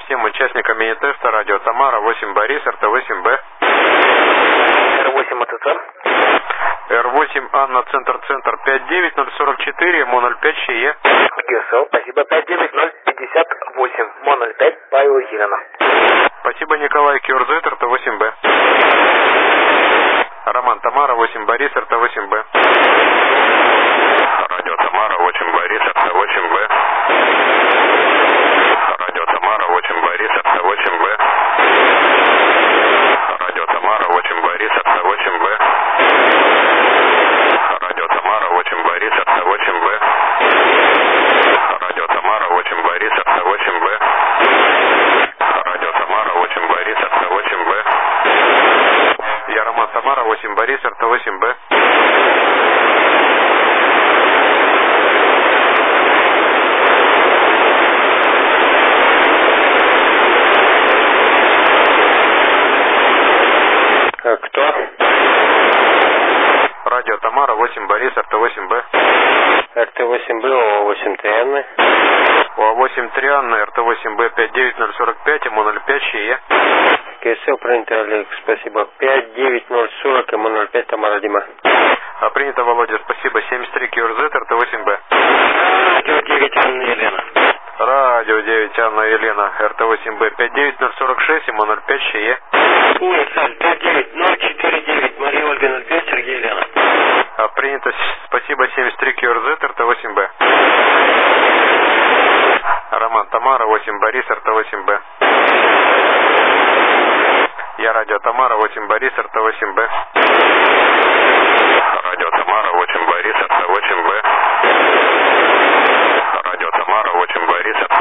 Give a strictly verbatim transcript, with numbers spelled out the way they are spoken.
всем участникам мини-теста радио Тамара, восемь Борис, эр тэ восемь бэ. эр восемь АТЦ. эр восемь Анна, центр-центр, пять девять ноль сорок четыре, мо ноль пять ШЕ. ГСЛ, спасибо, пять девять ноль пятьдесят восемь, мо ноль пять, Павел Елена. Спасибо, Николай, Кюрзет, эр тэ восемь бэ. Роман, Тамара, восемь Борис, эр тэ восемь бэ. Радио Тамара, восемь Борис, эр тэ восемь бэ. Радио Тамара, восемь Борис, эр тэ восемь бэ. Радио Тамара, восемь Борис, эр тэ восемь бэ. Радио Тамара, восемь Борис, эр тэ восемь бэ. Радио Тамара, восемь Борис, эр тэ восемь бэ. Радио Тамара, восемь Борис, эр тэ восемь бэ. Я Роман, Тамара, восемь Борис, эр тэ восемь бэ. Кто? Радио Тамара, восемь Борис, эр тэ восемь бэ. эр тэ восемь бэ, о восемь три Анны. о восемь три Анна, эр тэ восемь бэ, пять девять ноль сорок пять, мо ноль пять ШЕ. КСЛ принято, Олег, спасибо. пять девять ноль сорок, мо ноль пять, Тамара, Дима. А принято, Володя, спасибо. семьдесят три Кюрзет, эр тэ восемь бэ. Радио девять Анна Елена. Радио девять Анна Елена, эр тэ восемь бэ, пять девять ноль сорок шесть, мо ноль пять ШЕ. Универсаль, пять девять ноль четыре девять, Мария Ольга ноль пять, Сергей Елена. А принято, спасибо, семьдесят три Кюрзет, эр тэ восемь бэ. Роман, Тамара, восемь Борис, эр тэ восемь бэ. Я радио Тамара, восемь Борис, эр тэ восемь бэ. Радио Тамара, восемь Борис, эр тэ восемь бэ. Радио Тамара, восемь Борис, эр тэ восемь бэ.